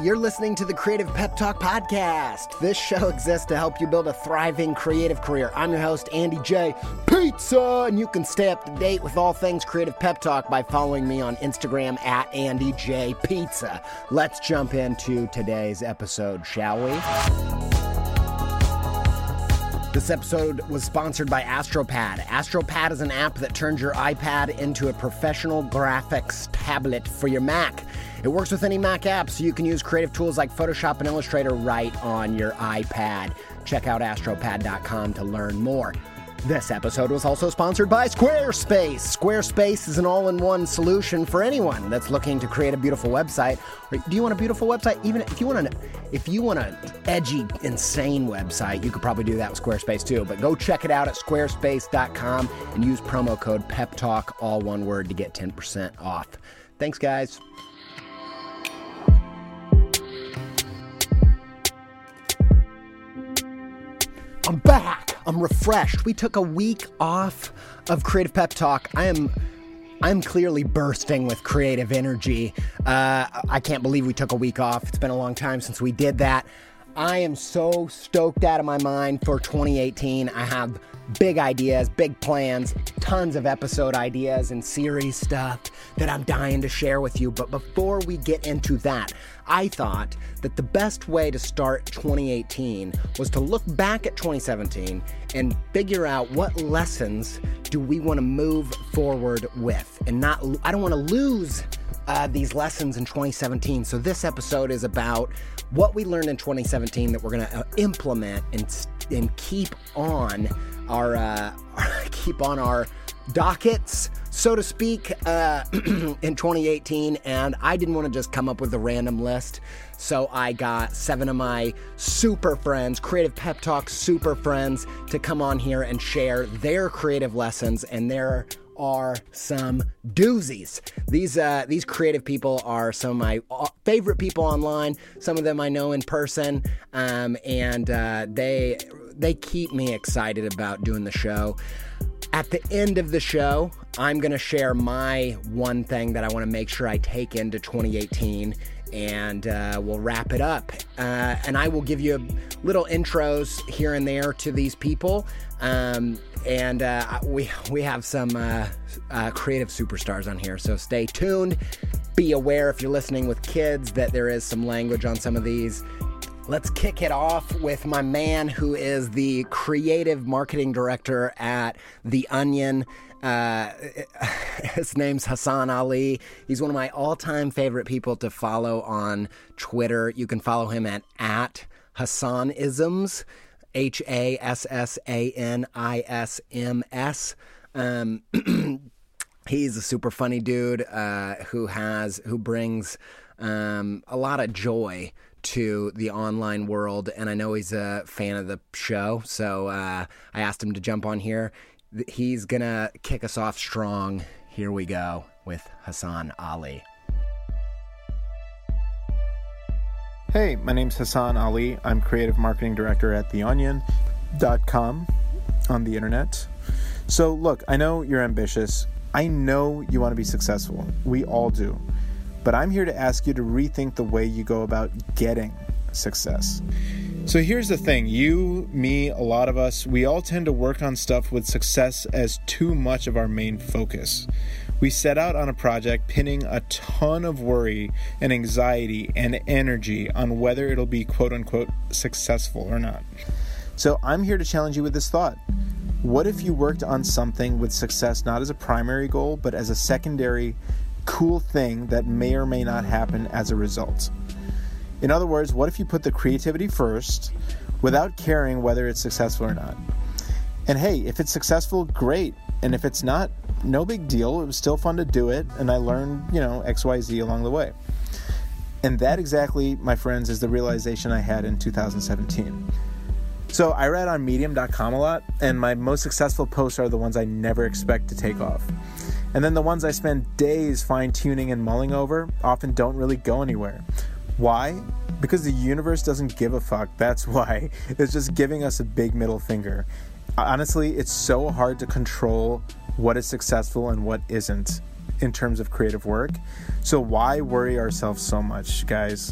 you're listening to the Creative Pep Talk Podcast. This show exists to help you build a thriving creative career. I'm your host, Andy J. Pizza, and you can stay up to date with all things Creative Pep Talk by following me on Instagram at Andy J. Pizza. Let's jump into today's episode, shall we? This episode was sponsored by AstroPad. AstroPad is an app that turns your iPad into a professional graphics tablet for your Mac. It works with any Mac app, so you can use creative tools like Photoshop and Illustrator right on your iPad. Check out astropad.com to learn more. This episode was also sponsored by Squarespace. Squarespace is an all-in-one solution for anyone that's looking to create a beautiful website. Or do you want a beautiful website? Even if you want an edgy, insane website, you could probably do that with Squarespace too. But go check it out at squarespace.com and use promo code PEPTALK, all one word, to get 10% off. Thanks, guys. I'm back. I'm refreshed. We took a week off of Creative Pep Talk. I'm clearly bursting with creative energy. I can't believe we took a week off. It's been a long time since we did that. I am so stoked out of my mind for 2018. I have big ideas, big plans, tons of episode ideas and series stuff that I'm dying to share with you. But before we get into that, I thought that the best way to start 2018 was to look back at 2017 and figure out what lessons do we want to move forward with. And I don't want to lose these lessons in 2017. So this episode is about what we learned in 2017 that we're going to implement and keep on our dockets, so to speak, in 2018. And I didn't want to just come up with a random list, so I got 7 of my super friends, Creative Pep Talk super friends, to come on here and share their creative lessons, and there are some doozies. These creative people are some of my favorite people online. Some of them I know in person, and they keep me excited about doing the show. At the end of the show, I'm going to share my one thing that I want to make sure I take into 2018, and we'll wrap it up. And I will give you little intros here and there to these people. We have some creative superstars on here, so stay tuned. Be aware, if you're listening with kids, that there is some language on some of these. Let's kick it off with my man who is the creative marketing director at The Onion. His name's Hassan Ali. He's one of my all-time favorite people to follow on Twitter. You can follow him at Hassanisms, HASSANISMS. He's a super funny dude who brings a lot of joy to the online world, and I know he's a fan of the show, so I asked him to jump on here. He's gonna kick us off strong. Here we go with Hassan Ali. Hey, my name's Hassan Ali. I'm creative marketing director at theonion.com on the internet. So look, I know you're ambitious. I know you want to be successful. We all do. But I'm here to ask you to rethink the way you go about getting success. So here's the thing. You, me, a lot of us, we all tend to work on stuff with success as too much of our main focus. We set out on a project pinning a ton of worry and anxiety and energy on whether it'll be quote-unquote successful or not. So I'm here to challenge you with this thought. What if you worked on something with success not as a primary goal, but as a secondary cool thing that may or may not happen as a result? In other words, what if you put the creativity first without caring whether it's successful or not? And hey, if it's successful, great. And if it's not, no big deal. It was still fun to do it, and I learned, XYZ along the way. And that exactly, my friends, is the realization I had in 2017. So I read on Medium.com a lot, and my most successful posts are the ones I never expect to take off. And then the ones I spend days fine-tuning and mulling over often don't really go anywhere. Why? Because the universe doesn't give a fuck. That's why. It's just giving us a big middle finger. Honestly, it's so hard to control what is successful and what isn't in terms of creative work. So why worry ourselves so much, guys?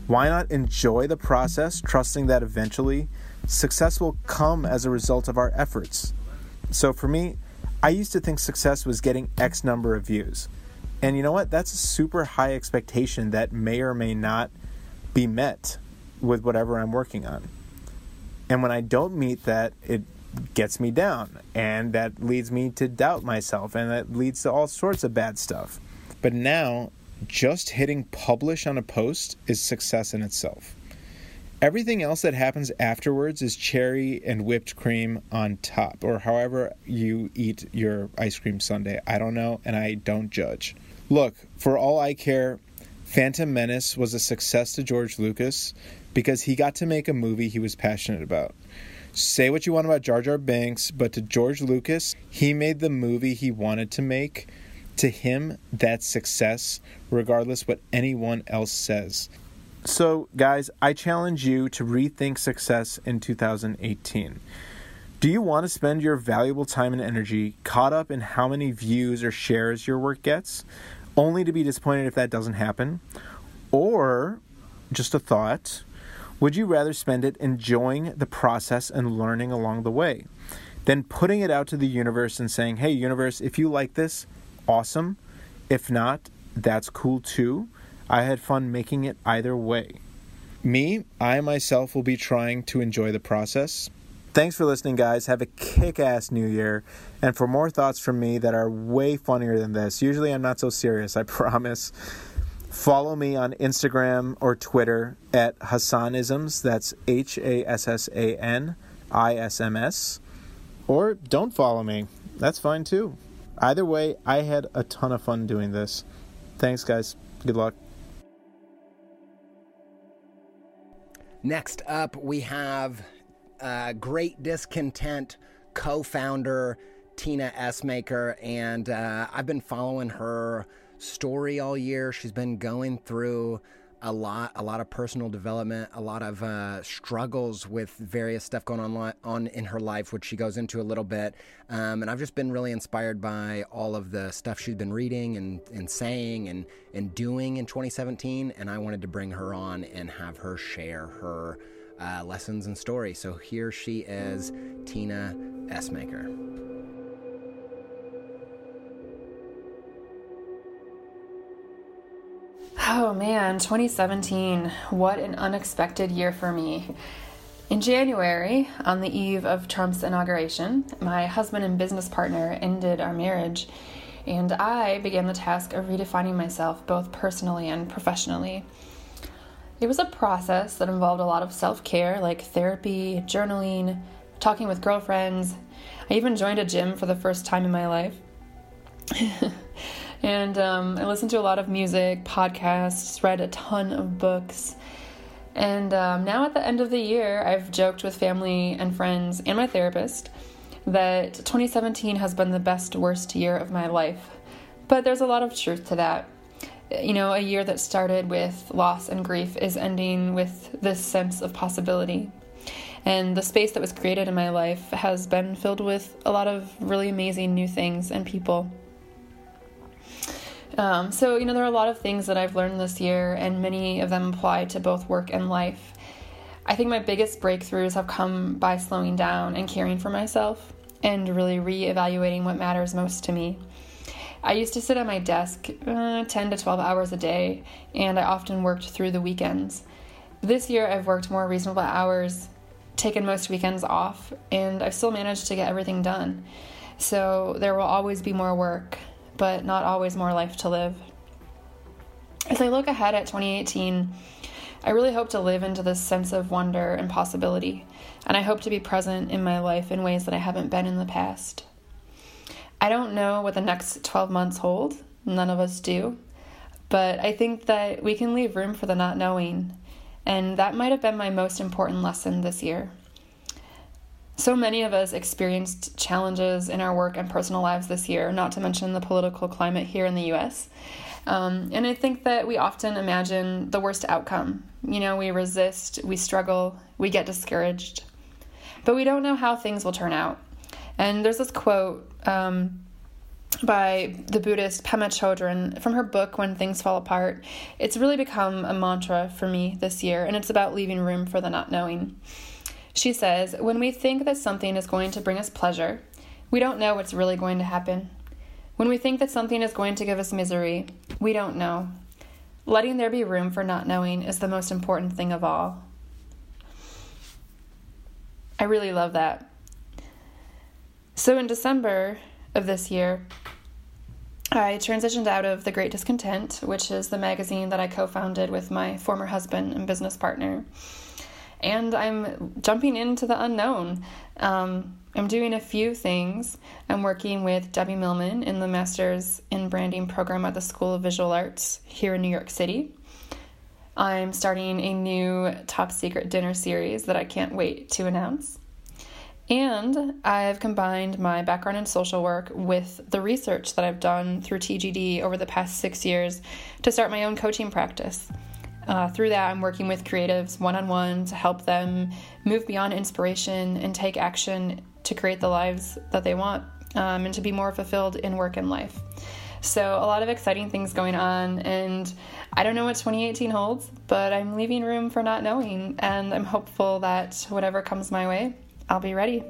Why not enjoy the process, trusting that eventually success will come as a result of our efforts? So for me, I used to think success was getting X number of views. And you know what? That's a super high expectation that may or may not be met with whatever I'm working on. And when I don't meet that, it gets me down. And that leads me to doubt myself. And that leads to all sorts of bad stuff. But now, just hitting publish on a post is success in itself. Everything else that happens afterwards is cherry and whipped cream on top, or however you eat your ice cream sundae. I don't know, and I don't judge. Look, for all I care, Phantom Menace was a success to George Lucas because he got to make a movie he was passionate about. Say what you want about Jar Jar Binks, but to George Lucas, he made the movie he wanted to make. To him, that's success, regardless what anyone else says. So, guys, I challenge you to rethink success in 2018. Do you want to spend your valuable time and energy caught up in how many views or shares your work gets, only to be disappointed if that doesn't happen? Or, just a thought, would you rather spend it enjoying the process and learning along the way, than putting it out to the universe and saying, hey, universe, if you like this, awesome. If not, that's cool too. I had fun making it either way. Me, I myself will be trying to enjoy the process. Thanks for listening, guys. Have a kick-ass new year. And for more thoughts from me that are way funnier than this, usually I'm not so serious, I promise, follow me on Instagram or Twitter at Hassanisms. That's HASSANISMS. Or don't follow me. That's fine too. Either way, I had a ton of fun doing this. Thanks, guys. Good luck. Next up, we have Great Discontent co-founder Tina Essmaker, and I've been following her story all year. She's been going through a lot of personal development, a lot of struggles with various stuff going on in her life, which she goes into a little bit. And I've just been really inspired by all of the stuff she's been reading and saying and doing in 2017. And I wanted to bring her on and have her share her lessons and stories. So here she is, Tina Essmaker. Oh man, 2017, what an unexpected year for me. In January, on the eve of Trump's inauguration, my husband and business partner ended our marriage, and I began the task of redefining myself both personally and professionally. It was a process that involved a lot of self-care, like therapy, journaling, talking with girlfriends. I even joined a gym for the first time in my life. And I listened to a lot of music, podcasts, read a ton of books. And now at the end of the year, I've joked with family and friends and my therapist that 2017 has been the best, worst year of my life. But there's a lot of truth to that. You know, a year that started with loss and grief is ending with this sense of possibility. And the space that was created in my life has been filled with a lot of really amazing new things and people. So, you know, there are a lot of things that I've learned this year, and many of them apply to both work and life. I think my biggest breakthroughs have come by slowing down and caring for myself and really reevaluating what matters most to me. I used to sit at my desk 10 to 12 hours a day, and I often worked through the weekends. This year, I've worked more reasonable hours, taken most weekends off, and I've still managed to get everything done. So there will always be more work, but not always more life to live. As I look ahead at 2018, I really hope to live into this sense of wonder and possibility, and I hope to be present in my life in ways that I haven't been in the past. I don't know what the next 12 months hold, none of us do, but I think that we can leave room for the not knowing, and that might have been my most important lesson this year. So many of us experienced challenges in our work and personal lives this year, not to mention the political climate here in the U.S. And I think that we often imagine the worst outcome. You know, we resist, we struggle, we get discouraged. But we don't know how things will turn out. And there's this quote by the Buddhist Pema Chodron from her book, When Things Fall Apart. It's really become a mantra for me this year, and it's about leaving room for the not knowing. She says, when we think that something is going to bring us pleasure, we don't know what's really going to happen. When we think that something is going to give us misery, we don't know. Letting there be room for not knowing is the most important thing of all. I really love that. So in December of this year, I transitioned out of The Great Discontent, which is the magazine that I co-founded with my former husband and business partner. And I'm jumping into the unknown. I'm doing a few things. I'm working with Debbie Millman in the Masters in Branding program at the School of Visual Arts here in New York City. I'm starting a new top secret dinner series that I can't wait to announce. And I've combined my background in social work with the research that I've done through TGD over the past 6 years to start my own coaching practice. Through that, I'm working with creatives one-on-one to help them move beyond inspiration and take action to create the lives that they want, and to be more fulfilled in work and life. So a lot of exciting things going on, and I don't know what 2018 holds, but I'm leaving room for not knowing, and I'm hopeful that whatever comes my way, I'll be ready.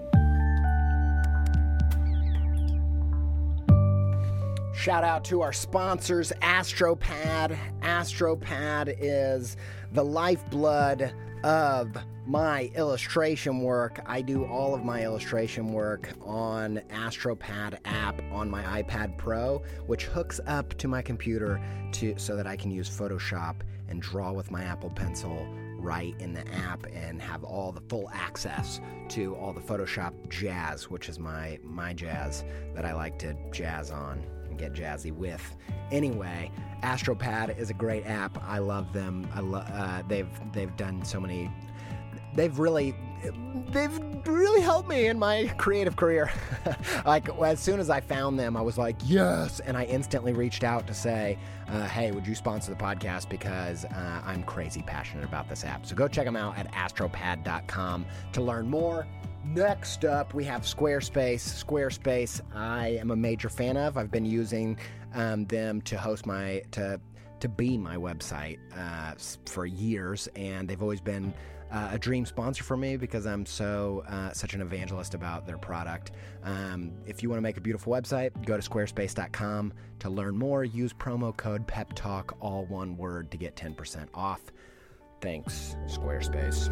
Shout out to our sponsors, AstroPad. AstroPad is the lifeblood of my illustration work. I do all of my illustration work on AstroPad app on my iPad Pro, which hooks up to my computer so that I can use Photoshop and draw with my Apple Pencil right in the app and have all the full access to all the Photoshop jazz, which is my jazz that I like to jazz on and get jazzy with. Anyway, AstroPad is a great app. I love them. They've done so many. They've really helped me in my creative career. Like, as soon as I found them, I was like, yes, and I instantly reached out to say, hey, would you sponsor the podcast, because I'm crazy passionate about this app. So go check them out at astropad.com to learn more. Next up, we have Squarespace. Squarespace, I am a major fan of. I've been using them to host to be my website for years, and they've always been a dream sponsor for me because I'm such an evangelist about their product. If you want to make a beautiful website, go to squarespace.com to learn more. Use promo code PEPTALK, all one word, to get 10% off. Thanks, Squarespace.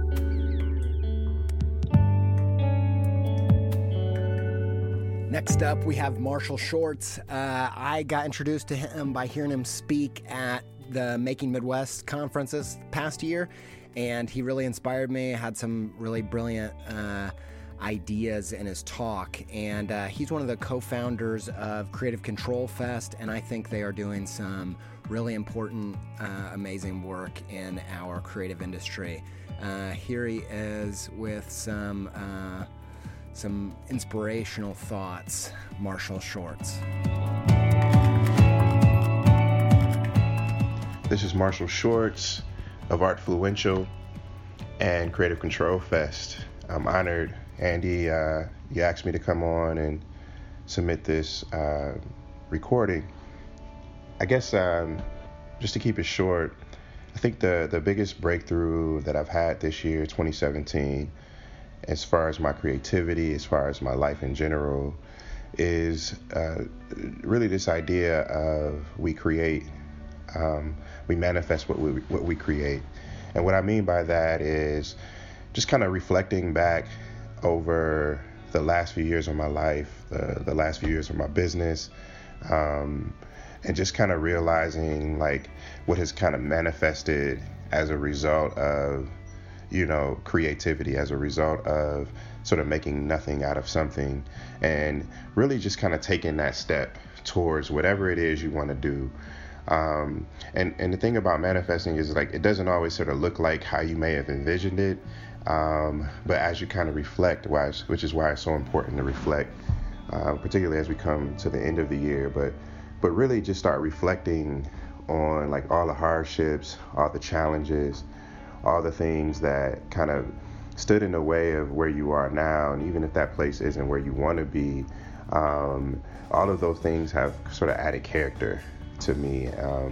Next up, we have Marshall Shorts. I got introduced to him by hearing him speak at the Making Midwest conference this past year, and he really inspired me. I had some really brilliant ideas in his talk, and he's one of the co-founders of Creative Control Fest, and I think they are doing some really important, amazing work in our creative industry. Here he is with some inspirational thoughts. Marshall Shorts. This is Marshall Shorts of Artfluential and Creative Control Fest. I'm honored, Andy, you asked me to come on and submit this recording. I guess just to keep it short, I think the biggest breakthrough that I've had this year, 2017, as far as my creativity, as far as my life in general, is really this idea of we create, we manifest what we create. And what I mean by that is just kind of reflecting back over the last few years of my life, the last few years of my business, and just kind of realizing like what has kind of manifested as a result of creativity, as a result of sort of making nothing out of something, and really just kind of taking that step towards whatever it is you want to do. And the thing about manifesting is like it doesn't always sort of look like how you may have envisioned it, but as you kind of reflect, which is why it's so important to reflect, particularly as we come to the end of the year, but really just start reflecting on like all the hardships, all the challenges, all the things that kind of stood in the way of where you are now. And even if that place isn't where you want to be, All of those things have sort of added character to me.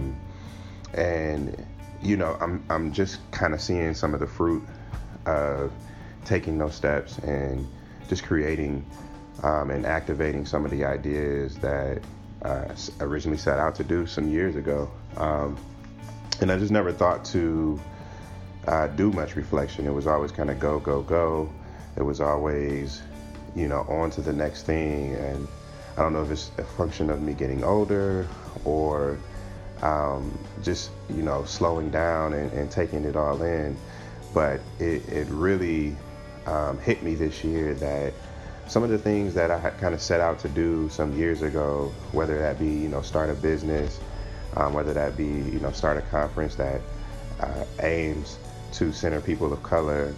And, you know, I'm just kind of seeing some of the fruit of taking those steps and just creating and activating some of the ideas that I originally set out to do some years ago. And I just never thought to do much reflection. It was always kind of go, go, go. It was always, you know, on to the next thing. And I don't know if it's a function of me getting older or just, you know, slowing down and taking it all in. But it really hit me this year that some of the things that I had kind of set out to do some years ago, whether that be, you know, start a business, whether that be, you know, start a conference that aims to center people of color,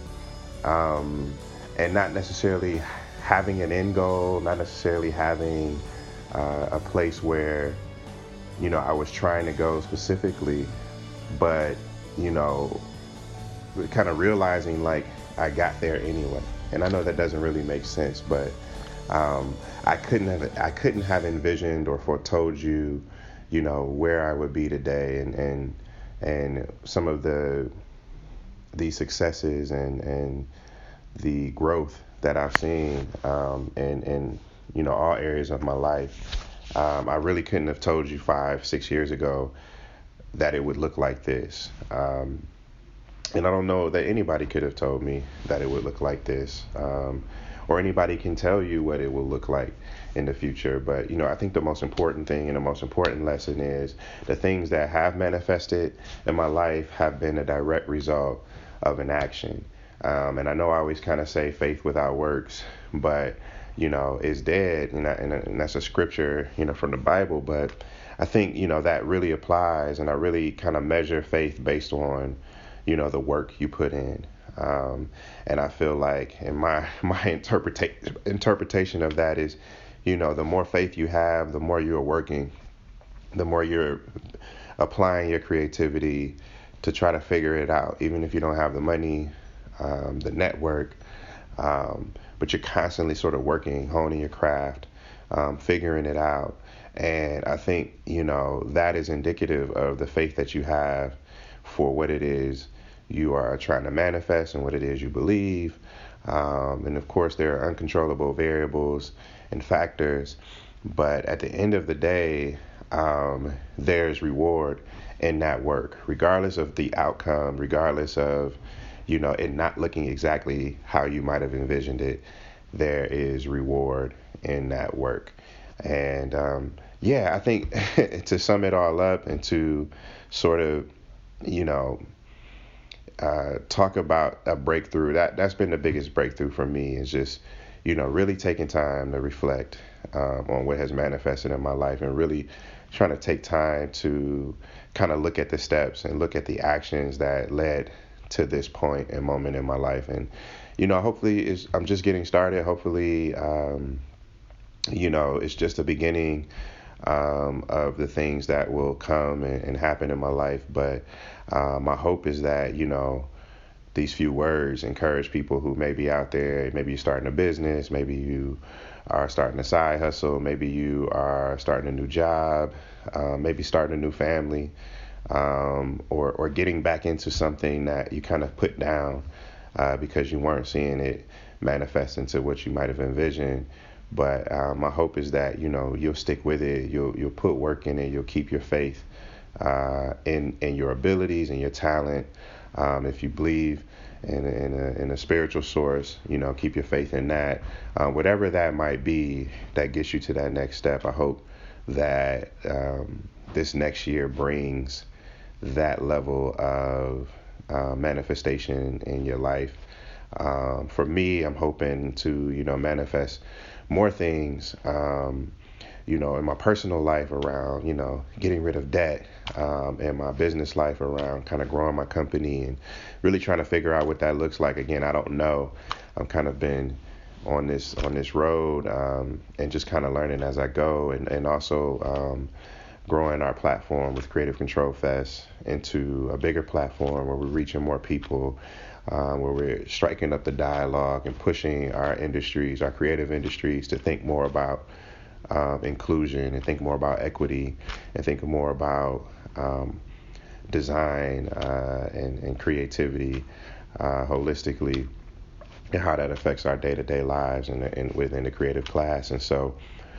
and not necessarily having an end goal, not necessarily having a place where, you know, I was trying to go specifically, but, you know, kind of realizing like I got there anyway. And I know that doesn't really make sense, but I couldn't have envisioned or foretold you know, where I would be today, and some of the successes and the growth that I've seen in you know, all areas of my life. I really couldn't have told you 5-6 years ago that it would look like this. And I don't know that anybody could have told me that it would look like this, or anybody can tell you what it will look like in the future. But, you know, I think the most important thing and the most important lesson is the things that have manifested in my life have been a direct result of an action. And I know I always kind of say faith without works, but, you know, it's dead. And that's a scripture, you know, from the Bible. But I think, you know, that really applies. And I really kind of measure faith based on, you know, the work you put in. And I feel like, in my interpretation of that is, you know, the more faith you have, the more you're working, the more you're applying your creativity to try to figure it out, even if you don't have the money, the network, but you're constantly sort of working, honing your craft, figuring it out. And I think, you know, that is indicative of the faith that you have for what it is you are trying to manifest and what it is you believe. And of course, there are uncontrollable variables and factors, but at the end of the day, there's reward in that work, regardless of the outcome, regardless of, you know, it not looking exactly how you might have envisioned it. There is reward in that work. And yeah, I think to sum it all up and to sort of, you know, talk about a breakthrough, that's been the biggest breakthrough for me, is just, you know, really taking time to reflect on what has manifested in my life, and really trying to take time to kind of look at the steps and look at the actions that led to this point and moment in my life. And, you know, hopefully I'm just getting started. Hopefully, you know, it's just the beginning of the things that will come and happen in my life. But my hope is that, you know, these few words encourage people who may be out there. Maybe you're starting a business, maybe you are starting a side hustle, maybe you are starting a new job, maybe starting a new family, or getting back into something that you kind of put down because you weren't seeing it manifest into what you might have envisioned. But my hope is that, you know, you'll stick with it, you'll put work in it, you'll keep your faith in your abilities and your talent. If you believe in a spiritual source, you know, keep your faith in that. Whatever that might be that gets you to that next step, I hope that this next year brings that level of manifestation in your life. For me, I'm hoping to, you know, manifest more things, you know, in my personal life around, you know, getting rid of debt, and my business life around kind of growing my company and really trying to figure out what that looks like. Again, I don't know. I've kind of been on this road, and just kind of learning as I go, and also growing our platform with Creative Control Fest into a bigger platform where we're reaching more people, where we're striking up the dialogue and pushing our industries, our creative industries, to think more about inclusion, and think more about equity, and think more about design and creativity holistically, and how that affects our day-to-day lives and within the creative class. And so,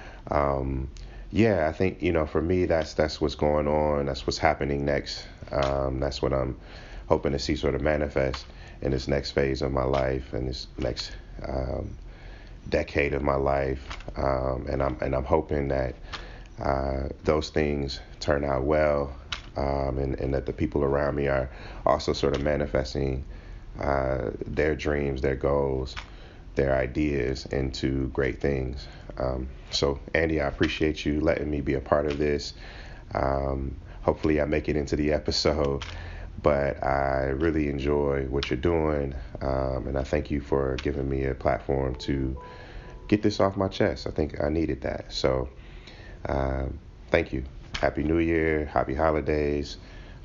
I think, for me, that's what's going on. That's what's happening next. That's what I'm hoping to see sort of manifest in this next phase of my life and this next decade of my life. And I'm hoping that those things turn out well, and that the people around me are also sort of manifesting their dreams, their goals, their ideas into great things. So Andy, I appreciate you letting me be a part of this. Hopefully I make it into the episode, but I really enjoy what you're doing. And I thank you for giving me a platform to get this off my chest. I think I needed that. So thank you. Happy New Year. Happy holidays.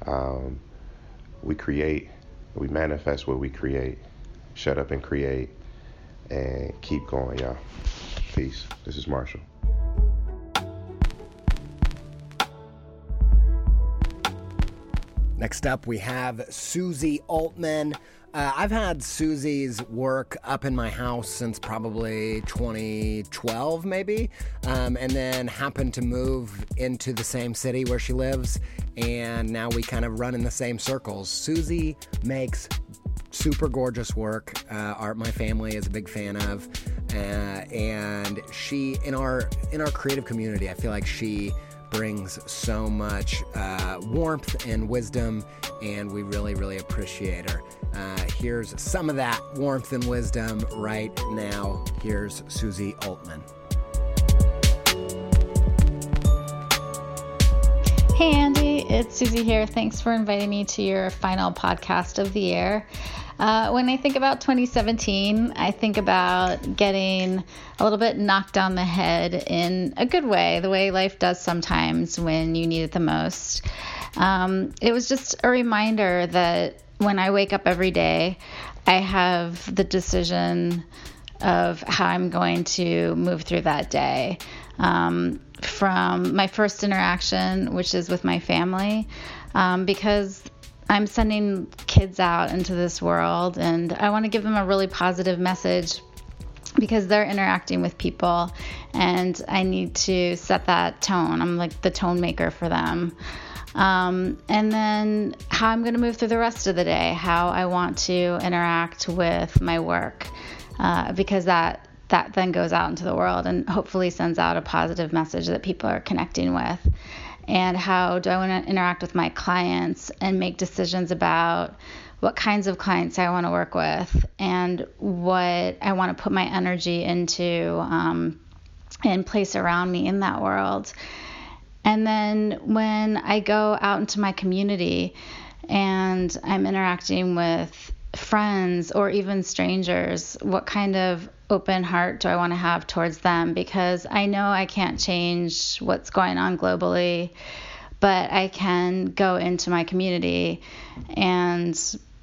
We create, we manifest what we create. Shut up and create, and keep going, y'all. Peace. This is Marshall. Next up, we have Susie Altman. I've had Susie's work up in my house since probably 2012, maybe, and then happened to move into the same city where she lives, and now we kind of run in the same circles. Susie makes super gorgeous work, art my family is a big fan of, and she, in our creative community, I feel like she brings so much warmth and wisdom, and we really, really appreciate her. Here's some of that warmth and wisdom right now. Here's Susie Altman. Hey Andy, it's Susie here. Thanks for inviting me to your final podcast of the year. When I think about 2017, I think about getting a little bit knocked on the head in a good way, the way life does sometimes when you need it the most. It was just a reminder that when I wake up every day, I have the decision of how I'm going to move through that day. From my first interaction, which is with my family, because I'm sending kids out into this world, and I want to give them a really positive message because they're interacting with people, and I need to set that tone. I'm like the tone maker for them. And then how I'm going to move through the rest of the day, how I want to interact with my work, because that then goes out into the world and hopefully sends out a positive message that people are connecting with. And how do I want to interact with my clients and make decisions about what kinds of clients I want to work with and what I want to put my energy into and place around me in that world. And then when I go out into my community and I'm interacting with friends or even strangers, what kind of open heart do I want to have towards them? Because I know I can't change what's going on globally, but I can go into my community and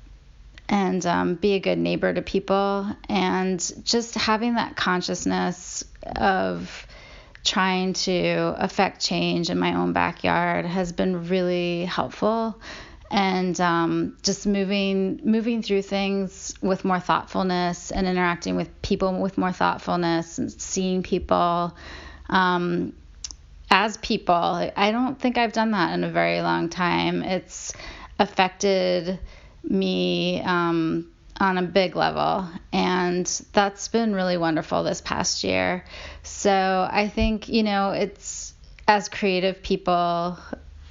be a good neighbor to people, and just having that consciousness of trying to affect change in my own backyard has been really helpful. And just moving through things with more thoughtfulness and interacting with people with more thoughtfulness and seeing people as people. I don't think I've done that in a very long time. It's affected me on a big level, and that's been really wonderful this past year. So I think, it's, as creative people,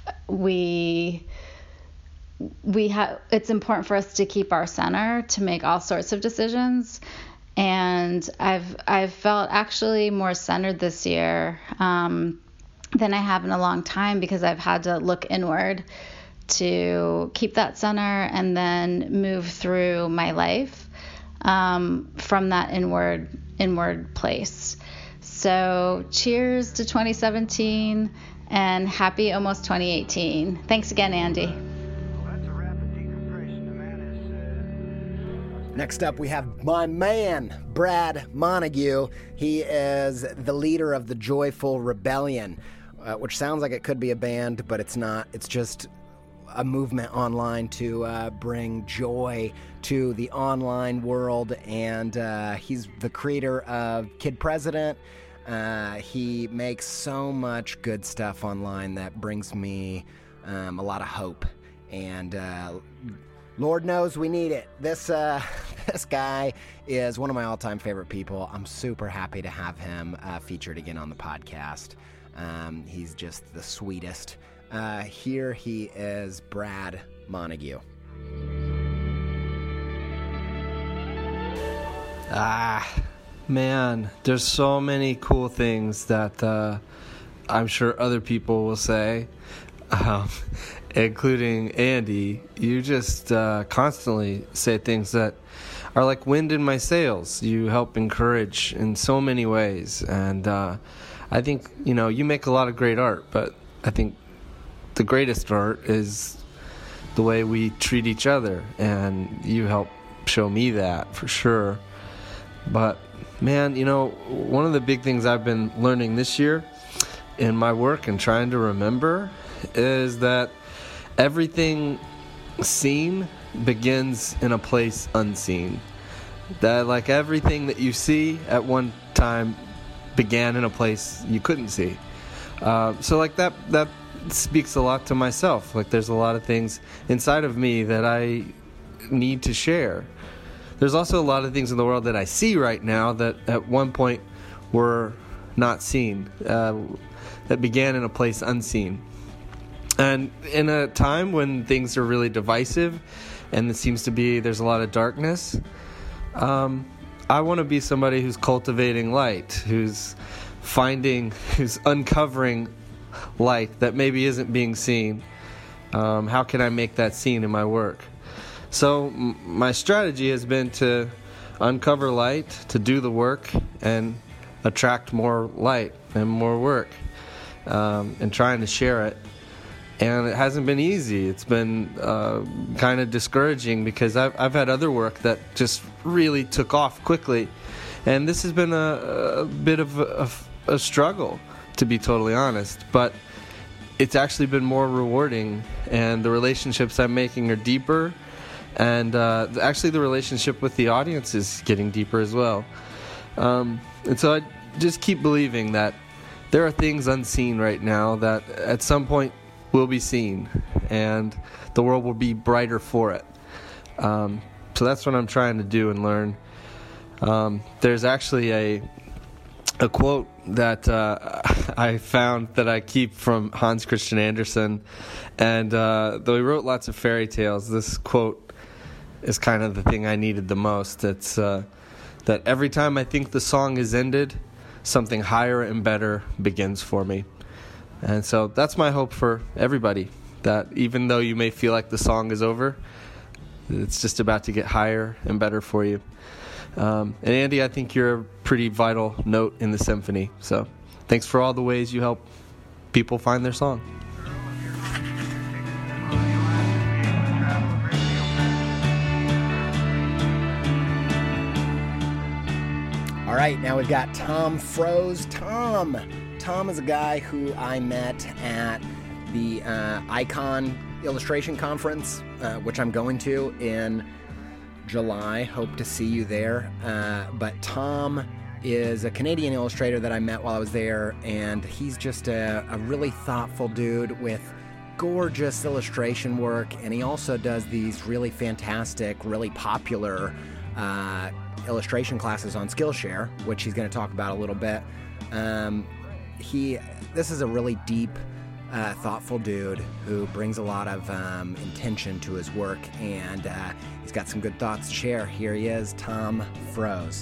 it's important for us to keep our center to make all sorts of decisions. And I've felt actually more centered this year than I have in a long time, because I've had to look inward to keep that center and then move through my life from that inward place. So cheers to 2017 and happy almost 2018. Thanks again, Andy. Next up, we have my man, Brad Montague. He is the leader of the Joyful Rebellion, which sounds like it could be a band, but it's not. It's just a movement online to bring joy to the online world, and he's the creator of Kid President. He makes so much good stuff online that brings me a lot of hope, and Lord knows we need it. This guy is one of my all-time favorite people. I'm super happy to have him featured again on the podcast. He's just the sweetest. Here he is, Brad Montague. Man, there's so many cool things that I'm sure other people will say, including Andy. You just constantly say things that are like wind in my sails. You help encourage in so many ways, and I think, you make a lot of great art, but I think the greatest art is the way we treat each other, and you help show me that for sure. But man, one of the big things I've been learning this year in my work and trying to remember is that everything seen begins in a place unseen. That like everything that you see at one time began in a place you couldn't see. So like that speaks a lot to myself. Like there's a lot of things inside of me that I need to share. There's also a lot of things in the world that I see right now that at one point were not seen, that began in a place unseen. And in a time when things are really divisive and it seems to be there's a lot of darkness, I want to be somebody who's cultivating light, who's uncovering light that maybe isn't being seen. How can I make that seen in my work? So my strategy has been to uncover light, to do the work, and attract more light and more work, and trying to share it. And it hasn't been easy. It's been kind of discouraging because I've had other work that just really took off quickly. And this has been a bit of a struggle, to be totally honest. But it's actually been more rewarding, and the relationships I'm making are deeper. And actually the relationship with the audience is getting deeper as well. And so I just keep believing that there are things unseen right now that at some point will be seen, and the world will be brighter for it. So that's what I'm trying to do and learn. There's actually a quote that I found that I keep from Hans Christian Andersen, and though he wrote lots of fairy tales, this quote is kind of the thing I needed the most. It's that every time I think the song is ended, something higher and better begins for me. And so that's my hope for everybody, that even though you may feel like the song is over, it's just about to get higher and better for you. And Andy, I think you're a pretty vital note in the symphony. So thanks for all the ways you help people find their song. All right, now we've got Tom Froese. Tom is a guy who I met at the Icon Illustration Conference, which I'm going to in July. Hope to see you there. But Tom is a Canadian illustrator that I met while I was there, and he's just a really thoughtful dude with gorgeous illustration work, and he also does these really fantastic, really popular illustration classes on Skillshare, which he's going to talk about a little bit. This is a really deep, thoughtful dude who brings a lot of intention to his work, and he's got some good thoughts to share. Here he is, Tom Froese.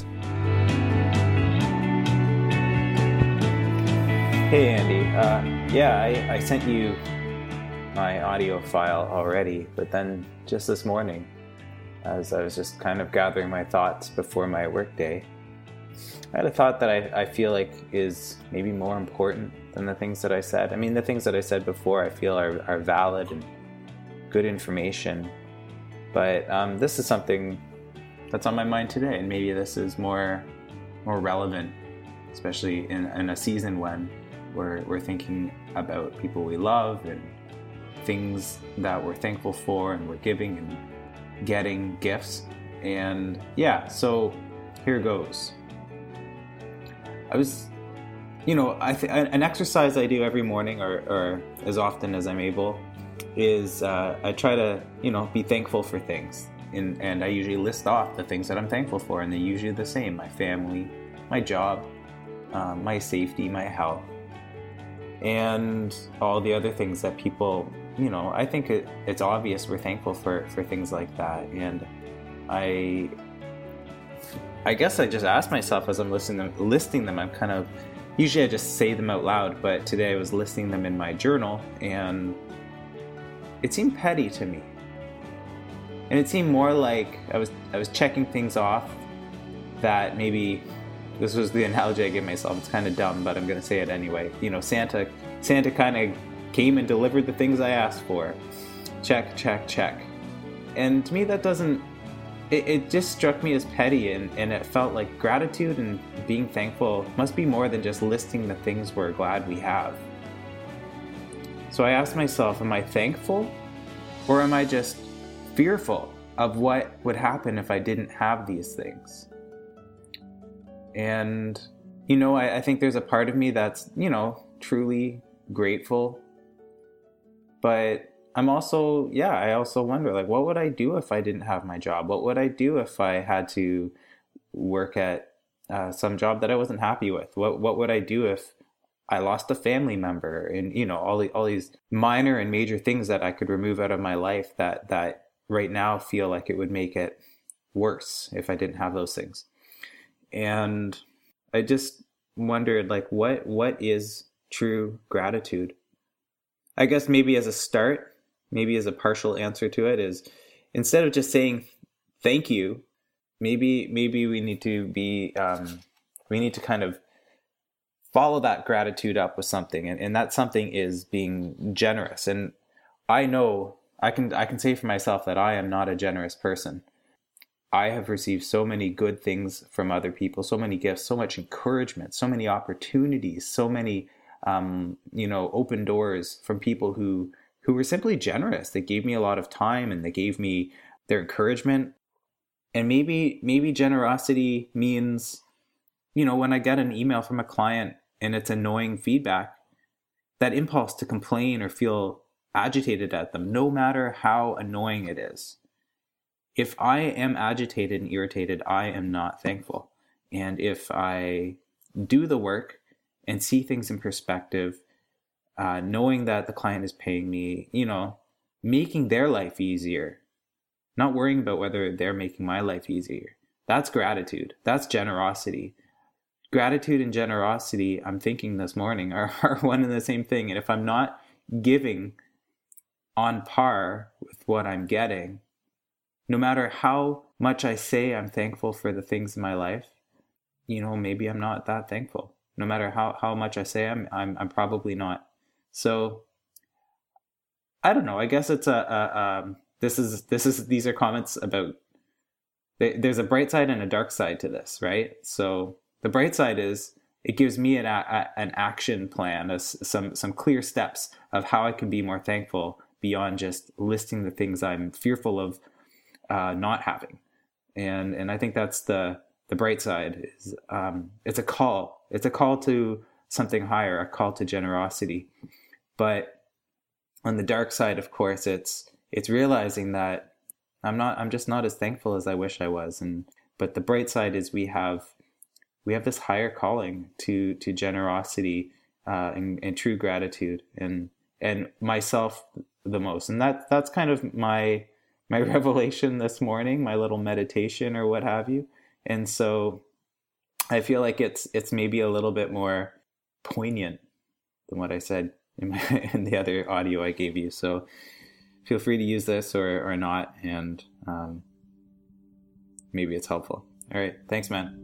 Hey, Andy. I sent you my audio file already, but then just this morning, as I was just kind of gathering my thoughts before my workday, I had a thought that I feel like is maybe more important than the things that I said. I mean, the things that I said before I feel are valid and good information, but this is something that's on my mind today. And maybe this is more relevant, especially in a season when we're thinking about people we love and things that we're thankful for, and we're giving and getting gifts. And yeah, so here goes. I was, an exercise I do every morning or as often as I'm able is I try to, be thankful for things. And I usually list off the things that I'm thankful for, and they're usually the same: my family, my job, my safety, my health, and all the other things that people, I think it's obvious we're thankful for things like that. And I guess I just ask myself as I'm listing them, I'm kind of, usually I just say them out loud, but today I was listing them in my journal, and it seemed petty to me. And it seemed more like I was checking things off that maybe, this was the analogy I gave myself, it's kind of dumb, but I'm going to say it anyway. Santa kind of came and delivered the things I asked for. Check, check, check. And to me that doesn't, it just struck me as petty, and it felt like gratitude and being thankful must be more than just listing the things we're glad we have. So I asked myself, am I thankful, or am I just fearful of what would happen if I didn't have these things? And, I think there's a part of me that's, truly grateful. But I'm also, I also wonder, like, what would I do if I didn't have my job? What would I do if I had to work at some job that I wasn't happy with? What would I do if I lost a family member? And, all these minor and major things that I could remove out of my life that right now feel like it would make it worse if I didn't have those things. And I just wondered, like, what is true gratitude? I guess maybe as a start, maybe as a partial answer to it, is instead of just saying thank you, maybe we need to be we need to kind of follow that gratitude up with something, and that something is being generous. And I know I can say for myself that I am not a generous person. I have received so many good things from other people, so many gifts, so much encouragement, so many opportunities, so many open doors from people who were simply generous. They gave me a lot of time, and they gave me their encouragement. And maybe generosity means, when I get an email from a client and it's annoying feedback, that impulse to complain or feel agitated at them, no matter how annoying it is. If I am agitated and irritated, I am not thankful. And if I do the work and see things in perspective, knowing that the client is paying me, making their life easier, not worrying about whether they're making my life easier, that's gratitude. That's generosity. Gratitude and generosity, I'm thinking this morning, are one and the same thing. And if I'm not giving on par with what I'm getting, no matter how much I say I'm thankful for the things in my life, maybe I'm not that thankful. No matter how much I say I'm probably not. So I don't know. I guess it's these are comments about, there's a bright side and a dark side to this, right? So the bright side is it gives me an action plan, some clear steps of how I can be more thankful beyond just listing the things I'm fearful of not having. And I think that's the bright side. Is it's a call. It's a call to something higher, a call to generosity. But on the dark side, of course, it's realizing that I'm just not as thankful as I wish I was. But the bright side is we have this higher calling to generosity and true gratitude, and myself the most. And that's kind of my revelation this morning, my little meditation or what have you. And so I feel like it's maybe a little bit more poignant than what I said in the other audio I gave you. So feel free to use this or not, and maybe it's helpful. All right. Thanks, man.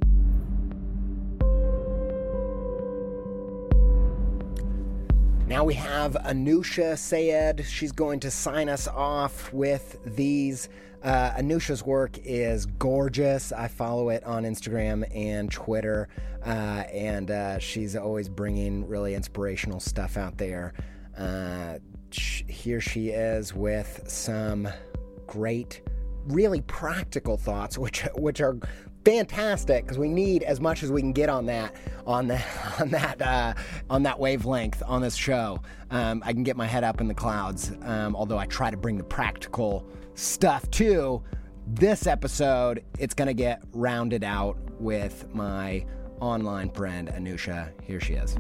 Now we have Anusha Sayed. She's going to sign us off with these. Anusha's work is gorgeous. I follow it on Instagram and Twitter, and she's always bringing really inspirational stuff out there. Here she is with some great, really practical thoughts, which are fantastic, because we need as much as we can get on that wavelength on this show. I can get my head up in the clouds, although I try to bring the practical stuff too. This episode, it's going to get rounded out with my online friend Anusha. Here she is.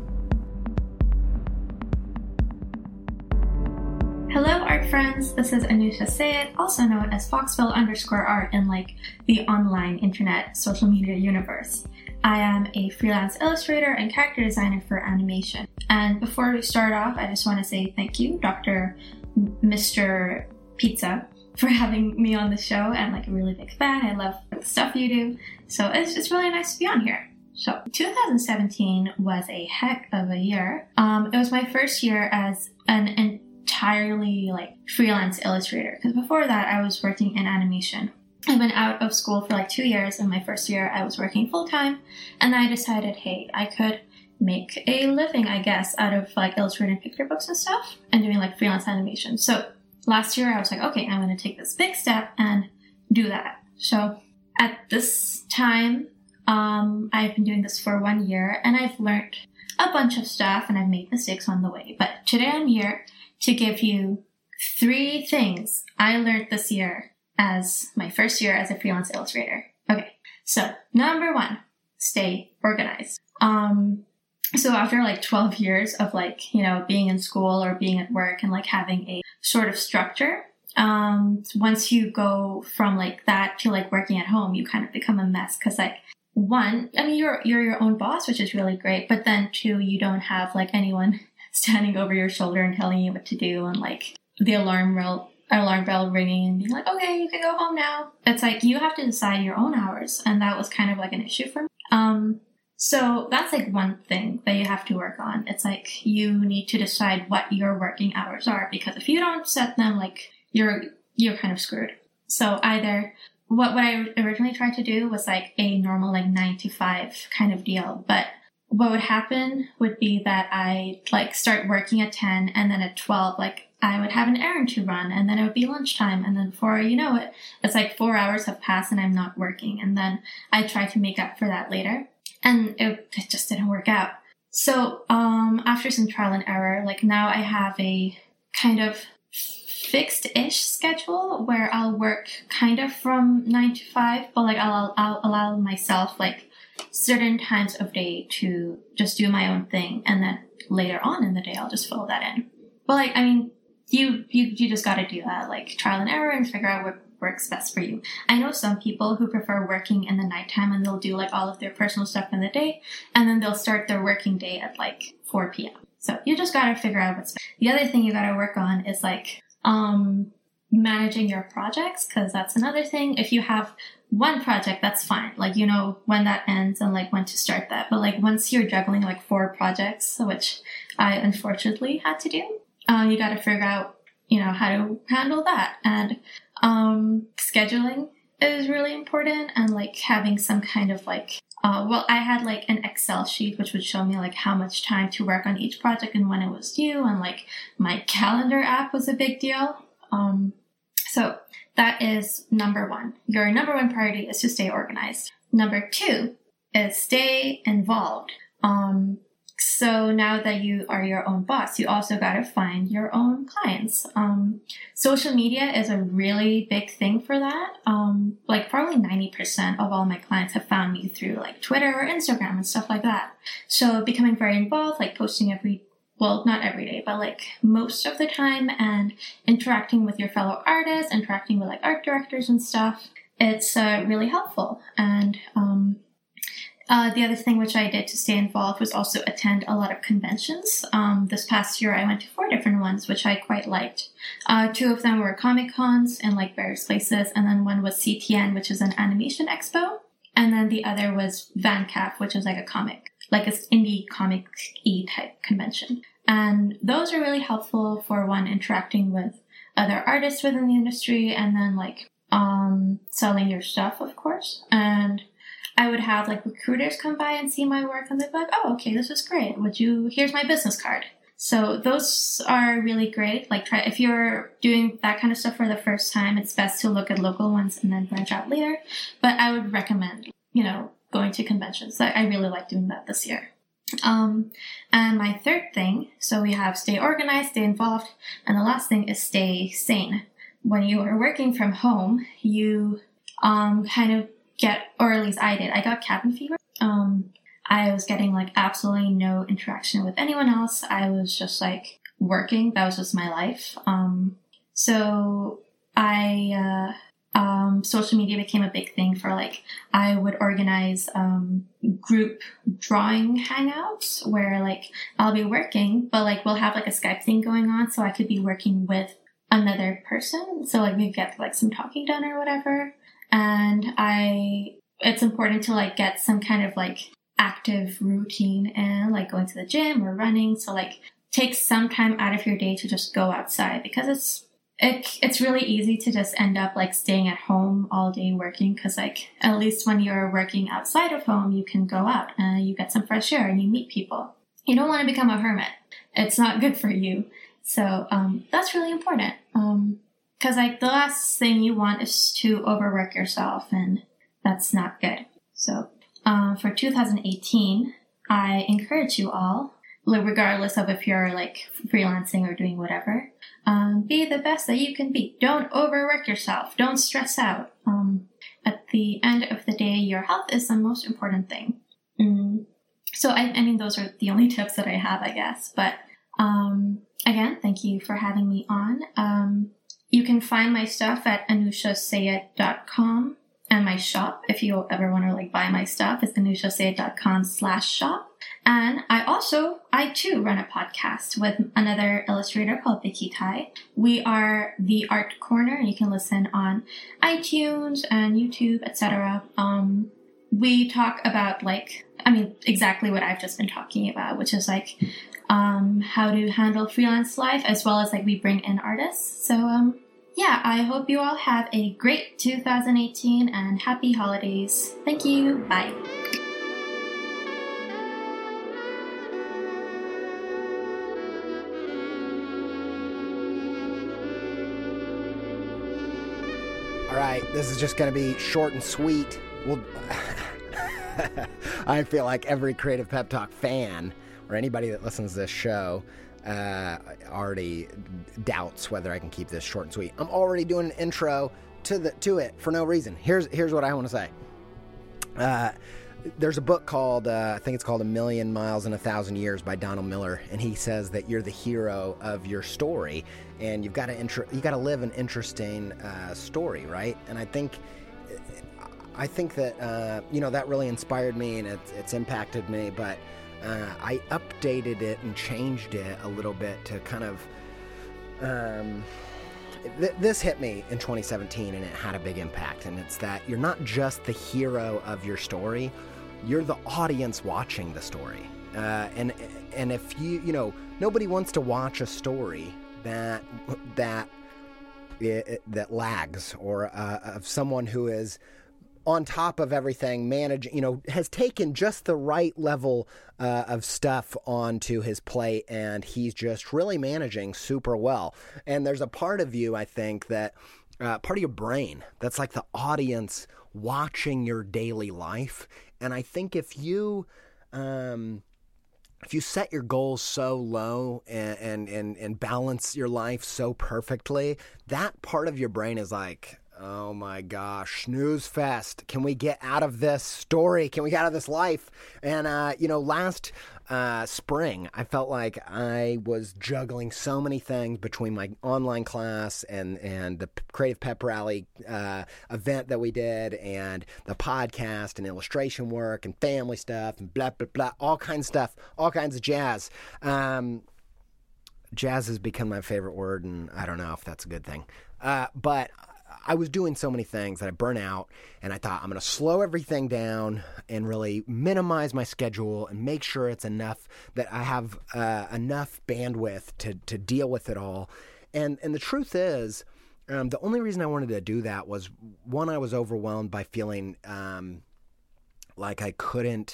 Hello, art friends. This is Anusha Sayed, also known as Foxville_art in the online internet social media universe. I am a freelance illustrator and character designer for animation. And before we start off, I just want to say thank you, Dr. Mr. Pizza, for having me on the show. I'm a really big fan. I love the stuff you do. So it's really nice to be on here. So 2017 was a heck of a year. It was my first year as an entirely freelance illustrator, because before that I was working in animation. I've been out of school for 2 years, and my first year I was working full-time, and I decided, hey, I could make a living, I guess, out of illustrating picture books and stuff and doing freelance animation. So last year I was okay, I'm going to take this big step and do that. So at this time, I've been doing this for 1 year, and I've learned a bunch of stuff, and I've made mistakes on the way. But today I'm here to give you 3 things I learned this year as my first year as a freelance illustrator. Okay, so number 1, stay organized. So after 12 years of being in school or being at work and having a sort of structure, once you go from that to working at home, you kind of become a mess, because 1, I mean, you're your own boss, which is really great, but then 2, you don't have anyone standing over your shoulder and telling you what to do, and the alarm bell ringing and being okay, you can go home now. It's you have to decide your own hours, and that was kind of an issue for me. So that's one thing that you have to work on. It's you need to decide what your working hours are, because if you don't set them, you're kind of screwed. So either what I originally tried to do was a normal 9 to 5 kind of deal, but what would happen would be that I start working at 10, and then at 12, I would have an errand to run, and then it would be lunchtime, and then before you know it, it's 4 hours have passed and I'm not working, and then I try to make up for that later, and it just didn't work out. So after some trial and error, now I have a kind of fixed-ish schedule where I'll work kind of from 9 to 5, but I'll allow myself certain times of day to just do my own thing, and then later on in the day I'll just fill that in. But I mean, you just got to do that, trial and error, and figure out what works best for you. I know some people who prefer working in the nighttime, and they'll do all of their personal stuff in the day, and then they'll start their working day at 4 p.m. So you just got to figure out what's best. The other thing you got to work on is managing your projects, because that's another thing. If you have one project, that's fine. When that ends and when to start that. But once you're juggling 4 projects, which I unfortunately had to do, you got to figure out, how to handle that. And scheduling is really important, and having some kind of I had an Excel sheet which would show me how much time to work on each project and when it was due, and my calendar app was a big deal. So that is number 1. Your number 1 priority is to stay organized. Number 2 is stay involved. So now that you are your own boss, you also got to find your own clients. Social media is a really big thing for that. Probably 90% of all my clients have found me through Twitter or Instagram and stuff like that. So becoming very involved, posting not every day, but most of the time, and interacting with your fellow artists, interacting with art directors and stuff, it's really helpful. And the other thing which I did to stay involved was also attend a lot of conventions. This past year I went to 4 different ones, which I quite liked. 2 of them were Comic Cons in various places, and then one was CTN, which is an animation expo, and then the other was VanCaf, which is a comic, an indie comic-y type convention. And those are really helpful for one, interacting with other artists within the industry, and then like selling your stuff, of course. And I would have like recruiters come by and see my work, and they'd be like, oh, okay, this is great. Here's my business card. So those are really great. Like if you're doing that kind of stuff for the first time, it's best to look at local ones and then branch out later. But I would recommend, going to conventions. I really like doing that this year. And my third thing, so we have stay organized, stay involved, and the last thing is stay sane. When you are working from home, you kind of get, or at least I did, I got cabin fever. I was getting like absolutely no interaction with anyone else. I was just like working. That was just my life. So social media became a big thing for like, I would organize group drawing hangouts where like I'll be working, but like we'll have like a Skype thing going on, so I could be working with another person. So like we get like some talking done or whatever. And it's important to like get some kind of like active routine and like going to the gym or running. So like take some time out of your day to just go outside, because it's really easy to just end up like staying at home all day working, because like at least when you're working outside of home, you can go out and you get some fresh air and you meet people. You don't want to become a hermit. It's not good for you. So that's really important, because like the last thing you want is to overwork yourself, and that's not good. So for 2018, I encourage you all, regardless of if you're like freelancing or doing whatever, be the best that you can be. Don't overwork yourself. Don't stress out. At the end of the day, your health is the most important thing. So I mean, those are the only tips that I have, I guess. But again, thank you for having me on. You can find my stuff at anushasayed.com, and my shop, if you ever want to like buy my stuff, is anushasayed.com/shop. And I too run a podcast with another illustrator called Vicky Tai. We are The Art Corner, and you can listen on iTunes and YouTube, etc. We talk about exactly what I've just been talking about, which is like how to handle freelance life, as well as like we bring in artists. So yeah, I hope you all have a great 2018 and happy holidays. Thank you. Bye. All right, this is just going to be short and sweet. I feel like every Creative Pep Talk fan or anybody that listens to this show already doubts whether I can keep this short and sweet. I'm already doing an intro to it for no reason. Here's what I want to say. There's a book called, I think it's called A Million Miles in 1,000 Years by Donald Miller, and he says that you're the hero of your story, and you've got to live an interesting story, right? And I think that that really inspired me, and it's impacted me. But I updated it and changed it a little bit to kind of. This hit me in 2017, and it had a big impact. And it's that you're not just the hero of your story; you're the audience watching the story. And if nobody wants to watch a story that lags, or of someone who is on top of everything, managing, has taken just the right level of stuff onto his plate, and he's just really managing super well. And there's a part of you, I think, that part of your brain that's like the audience watching your daily life. And I think if you set your goals so low and balance your life so perfectly, that part of your brain is like, oh my gosh, snooze fest. Can we get out of this story? Can we get out of this life? And, last spring, I felt like I was juggling so many things between my online class and the Creative Pep Rally event that we did, and the podcast and illustration work and family stuff and blah, blah, blah, all kinds of stuff, all kinds of jazz. Jazz has become my favorite word, and I don't know if that's a good thing. But I was doing so many things that I burnt out, and I thought I'm going to slow everything down and really minimize my schedule and make sure it's enough that I have enough bandwidth to deal with it all. And the truth is, the only reason I wanted to do that was, one, I was overwhelmed by feeling like I couldn't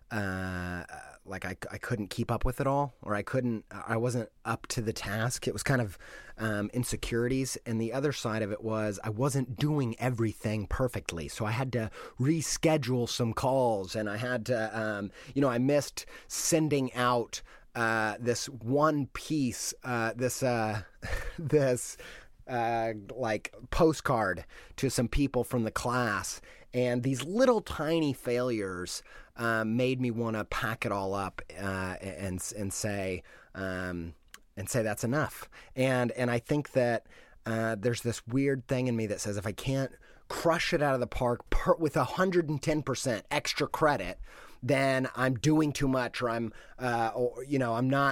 I couldn't keep up with it all, or I wasn't up to the task. It was kind of insecurities. And the other side of it was I wasn't doing everything perfectly. So I had to reschedule some calls, and I had to, I missed sending out this one piece, this like postcard to some people from the class. And these little tiny failures made me want to pack it all up and say that's enough. And I think that there's this weird thing in me that says if I can't crush it out of the park with 110% extra credit, then I'm doing too much, or I'm not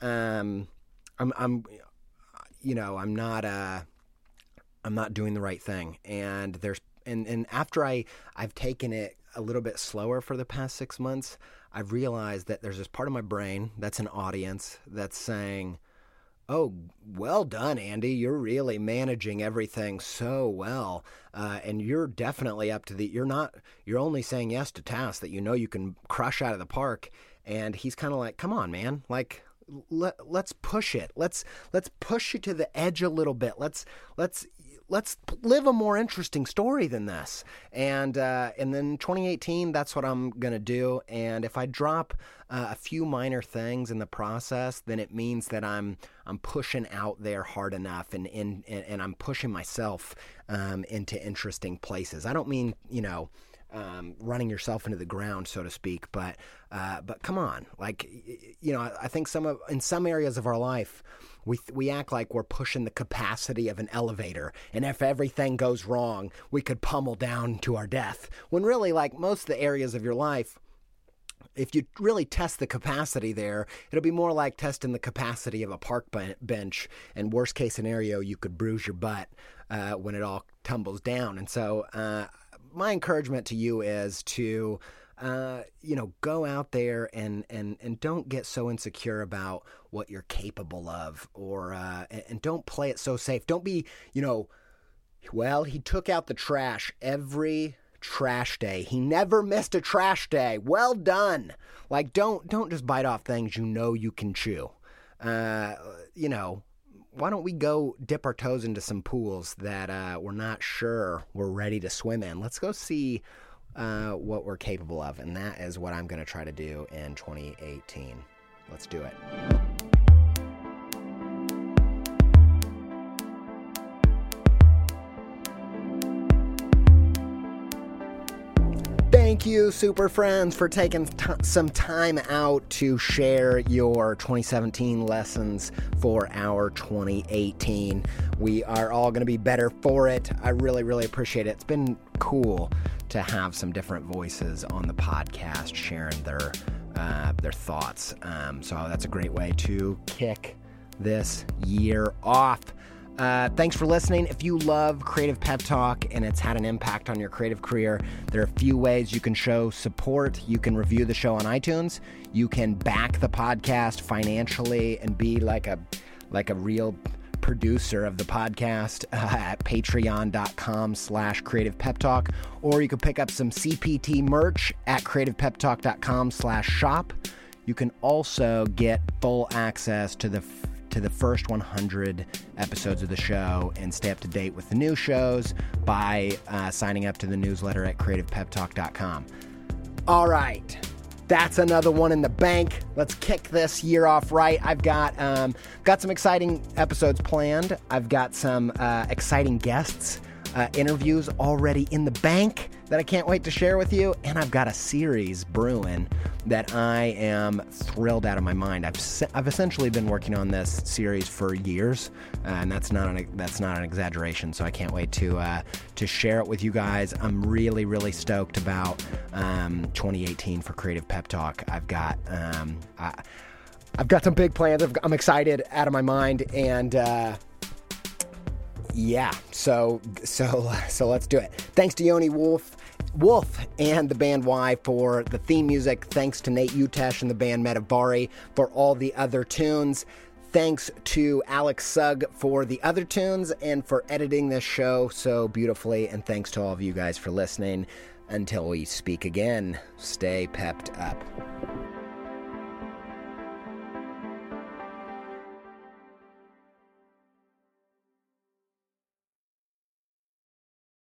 doing the right thing. And after I've taken it a little bit slower for the past 6 months, I've realized that there's this part of my brain that's an audience that's saying, "Oh, well done, Andy. You're really managing everything so well, and you're definitely up to you're only saying yes to tasks that you know you can crush out of the park." And he's kind of like, "Come on, man. Like, let's push it. Let's push you to the edge a little bit. Let's live a more interesting story than this." And then 2018, that's what I'm going to do. And if I drop a few minor things in the process, then it means that I'm pushing out there hard enough, and I'm pushing myself into interesting places. I don't mean, running yourself into the ground, so to speak, but come on, like, I think in some areas of our life, we act like we're pushing the capacity of an elevator, and if everything goes wrong, we could pummel down to our death. When really, like most of the areas of your life, if you really test the capacity there, it'll be more like testing the capacity of a park bench, and worst case scenario, you could bruise your butt when it all tumbles down. And so my encouragement to you is to go out there and don't get so insecure about what you're capable of, or and don't play it so safe. Don't be, well, he took out the trash every trash day. He never missed a trash day. Well done. Like, don't just bite off things you can chew. Why don't we go dip our toes into some pools that we're not sure we're ready to swim in? Let's go see what we're capable of, and that is what I'm going to try to do in 2018. Let's do it. Thank you, super friends, for taking some time out to share your 2017 lessons for our 2018. We are all going to be better for it. I really, really appreciate it. It's been cool to have some different voices on the podcast sharing their thoughts. So that's a great way to kick this year off. Thanks for listening. If you love Creative Pep Talk and it's had an impact on your creative career, there are a few ways you can show support. You can review the show on iTunes. You can back the podcast financially and be like a real producer of the podcast at patreon.com/Creative Pep Talk, or you can pick up some CPT merch at creativepeptalk.com/shop. You can also get full access to the first 100 episodes of the show and stay up to date with the new shows by signing up to the newsletter at creativepeptalk.com. All right. That's another one in the bank. Let's kick this year off right. I've got some exciting episodes planned. I've got some exciting guests, interviews already in the bank that I can't wait to share with you. And I've got a series brewing that I am thrilled out of my mind. I've essentially been working on this series for years, and that's not an exaggeration. So I can't wait to share it with you guys. I'm really, really stoked about 2018 for Creative Pep Talk. I've got some big plans. I'm excited out of my mind, and Yeah, so let's do it. Thanks to Yoni Wolf and the band Y for the theme music. Thanks to Nate Utesh and the band Metavari for all the other tunes. Thanks to Alex Sugg for the other tunes and for editing this show so beautifully. And thanks to all of you guys for listening. Until we speak again, stay pepped up.